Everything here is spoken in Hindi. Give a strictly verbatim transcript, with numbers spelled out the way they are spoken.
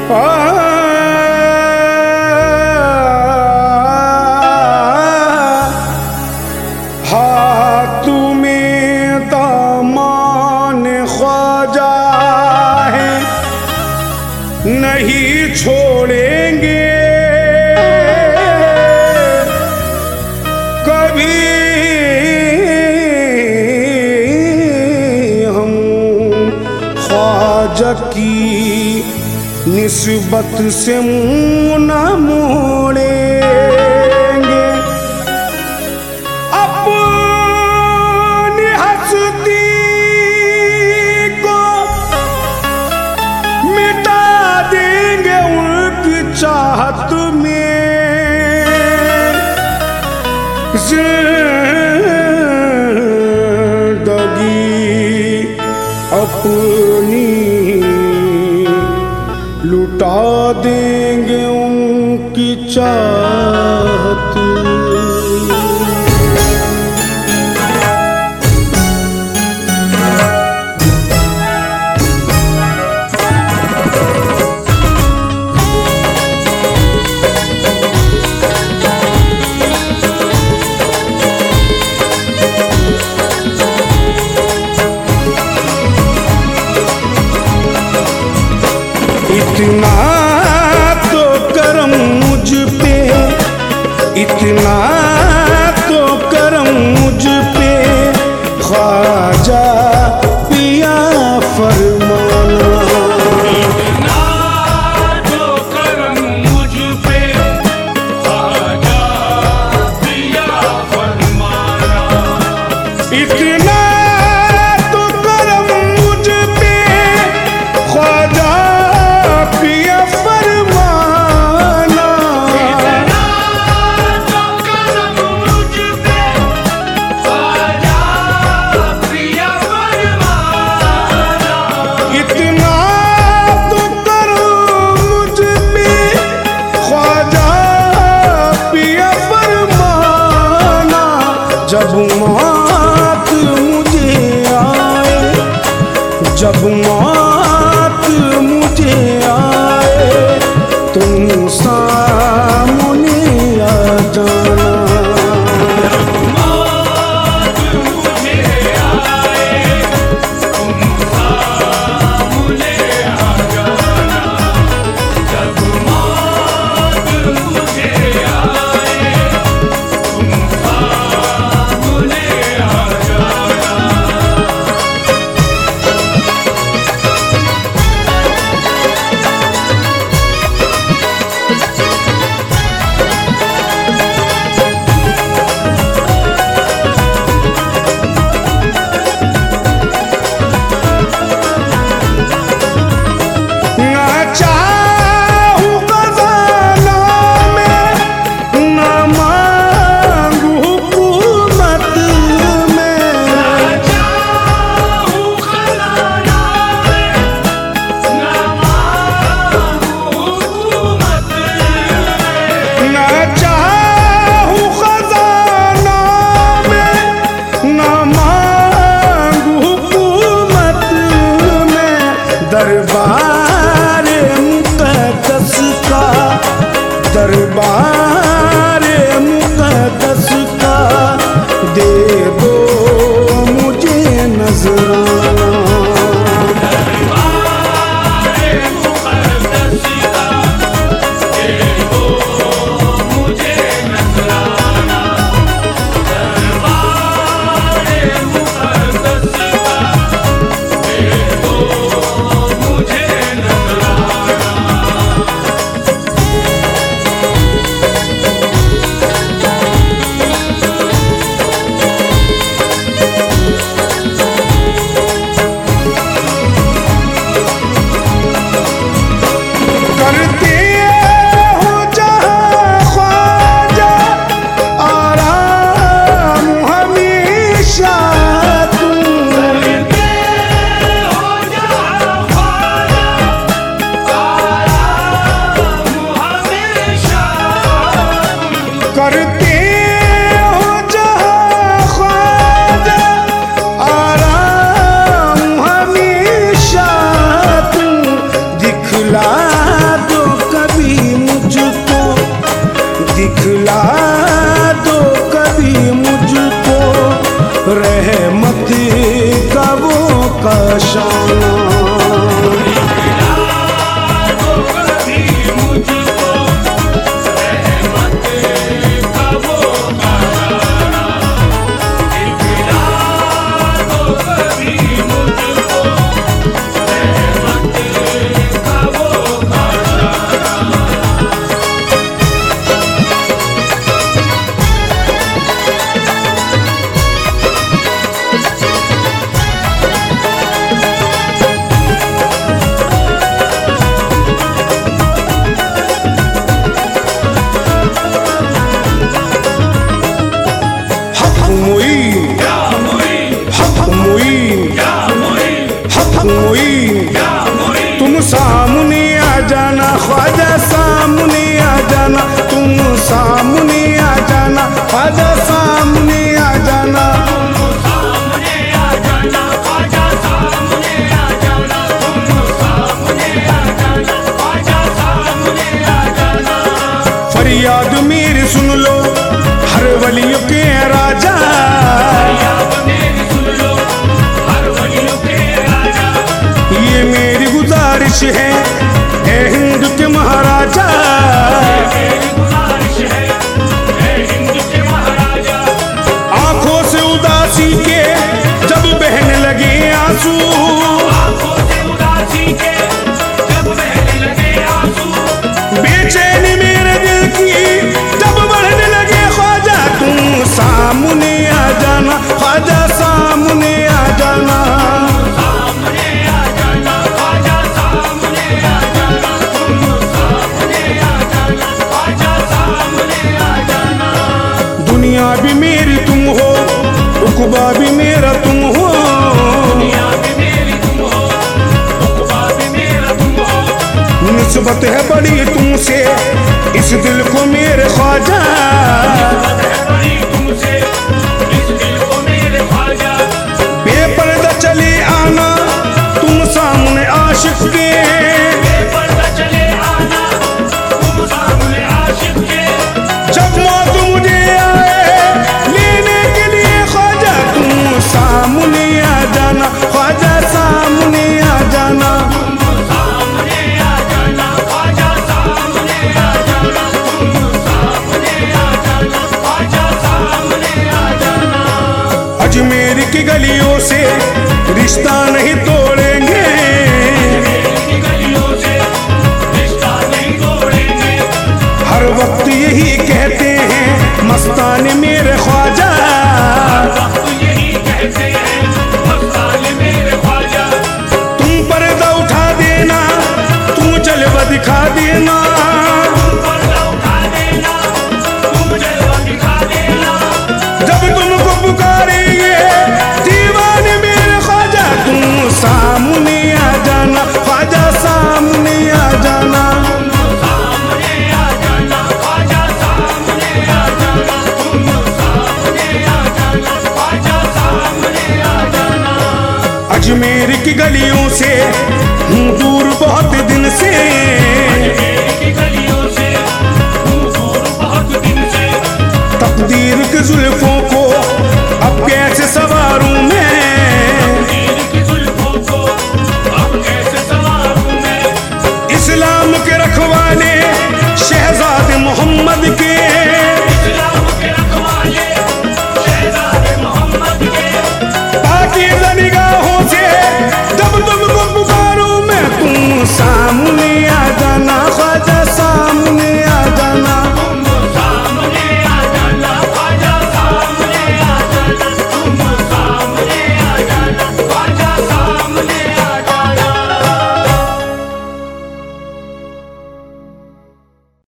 हाथ में दामन ख्वाजा है, नहीं छोड़ेंगे कभी हम ख्वाजा की निस्बत से मुँह न मोड़ेंगे। अपनी हस्ती को मिटा देंगे उनकी चाहत में, जिंदगी अपनी लुटा देंगे उनकी चाहत। इतना तो करम मुझ पे, इतना तो करम मुझ पे ख्वाजा पिया फरमाना। इतना तो करम मुझ पे ख्वाजा पिया फरमाना। इतना तो करम मुझ पे ख्वाजा पिया फरमाना। इतना तो करम मुझ पे ख्वाजा पिया फरमाना। इतना तो करम मुझ पे ख्वाजा पिया फरमाना। जब मौत मुझे आए, जब मौत मुझे आए, तुम सामने आ जाना। मौत मुझे आए, तुम सामने आ जाना। जब मौत मुझे आए, तुम सामने आ जाना। ना चाहूं खजाना में, ना मांगू हुकूमत में। चाहूं खजाना में, ना मांगू हुकूमत में। ना चाहूं खजाना में, ना मांगू हुकूमत में। दरबार मुक़द्दस का, दरबार मुक़द्दस का दे दो मुझे नजराना। दरबार मुक़द्दस का दे दो मुझे नजराना। दरबार मुक़द्दस का दे दो मुझे नजराना। करते हो जहाँ ख्वाजा आराम हमेशा तुम। करते हो जहाँ ख्वाजा आराम हमेशा। करते हो जहाँ ख्वाजा आराम हमेशा तुम। दिखला दिखला दो कभी मुझको रहमत का वो काशाना। तुम सामने आ जाना ख्वाजा, सामने आ जाना, तुम सामने आ जाना ख्वाजा, सामने आ जाना। फरियाद मेरी सुन लो हर वलियों के राजा, ये मेरी गुजारिश है ए हिंद के महाराजा। आंखों से उदासी के जब बहने लगे आंसू, बेचैनी मेरे दिल की जब बढ़ने लगे ख्वाजा, तुम सामने आ जाना ख्वाजा, सामने आ जाना। दुनिया भी मेरी तुम हो, उक़बा भी मेरा तुम हो, निस्बत है बड़ी तुमसे इस दिल को मेरे ख्वाजा। बेपर्दा चले आना तुम सामने आशिक के, जब मौत मुझे आए लेने के लिए ख्वाजा, तुम सामने आ जाना ख्वाजा, सामने आ जाना। अजमेर की गलियों से रिश्ता नहीं तोड़ेंगे, हर वक्त यही कहते हैं मस्तान मेरे ख्वाजा। तुम पर्दा उठा देना, तुम जलवा दिखा देना, जब तुमको पुकारेंगे दीवाने मेरे ख्वाजा, तुम सामने आ जाना ख्वाजा, सामने आ जाना। अजमेर की गलियों